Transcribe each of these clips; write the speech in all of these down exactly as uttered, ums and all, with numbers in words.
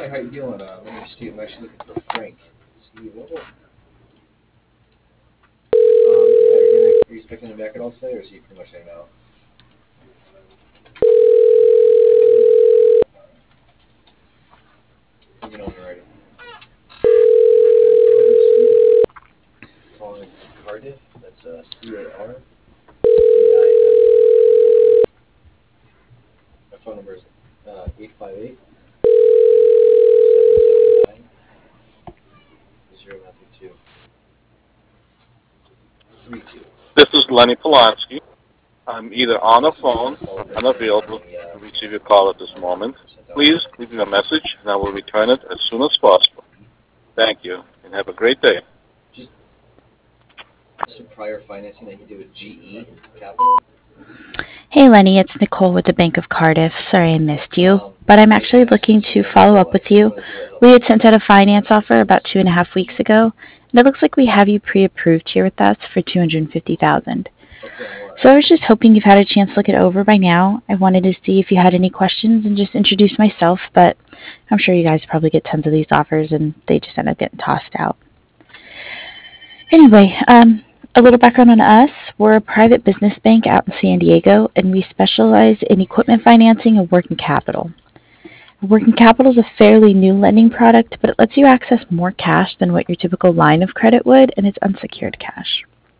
Hi, how you doing? Uh, my name's Steve. I'm actually looking for Frank. Is he available? Um, yeah, are you, gonna, are you expecting him back at all today, or is he pretty much hanging out? Let me know when you're ready. Calling from Cardiff. That's uh, C A R D I F. My phone number is uh, eight five eight, seven seven nine, zero nine two three two. This is Lenny Polanski. I'm either on the phone or Apologize for unavailable any uh, to receive your call at this moment. paperwork was sent out Please today. leave me a message and I will return it as soon as possible. Thank you and have a great day. Just some prior financing that he did with G E Capital. Hey Lenny, it's Nicole with the Bank of Cardiff. Sorry I missed you, Um, but I'm I actually can ask him looking to to let me follow know. up I with just you. want to do it as a We had follow-up sent out a finance offer about because two and a half weeks ago, and it looks like we have you pre-approved here with us for two hundred fifty thousand dollars. okay on what? So I was just hoping you've had a chance to look it over by now. I wanted to see if you had any questions and just introduce myself, but I'm sure you guys probably get tons of these offers and they just end up getting tossed out. Anyway, um, a little background on us. We're a private business bank out in San Diego, and we specialize in equipment financing and working capital. Working capital is a fairly new lending product, but it lets you access more cash than what your typical line of credit would, and it's unsecured cash.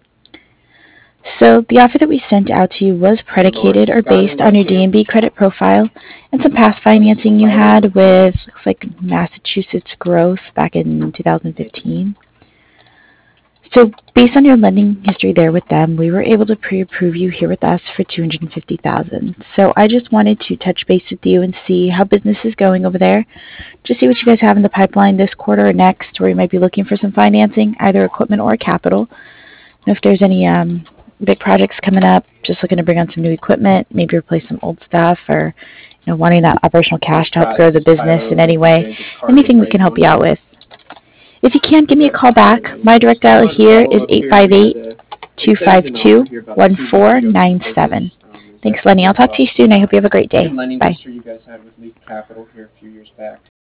So the offer that we sent out to you was predicated or based on your D and B credit profile and some past financing you had with, looks like Massachusetts Growth back in two thousand fifteen. So based on your lending history there with them, we were able to pre-approve you here with us for two hundred fifty thousand dollars. So I just wanted to touch base with you and see how business is going over there. Just see what you guys have in the pipeline this quarter or next, where you might be looking for some financing, either equipment or capital. And if there's any um, big projects coming up, just looking to bring on some new equipment, maybe replace some old stuff, or you know, wanting that operational cash to help grow the business in any way, anything we can help you out with. If you can, give me a call back. My direct dial here is eight five eight, two five two, one four nine seven. Thanks, Lenny. I'll talk to you soon. I hope you have a great day. Bye.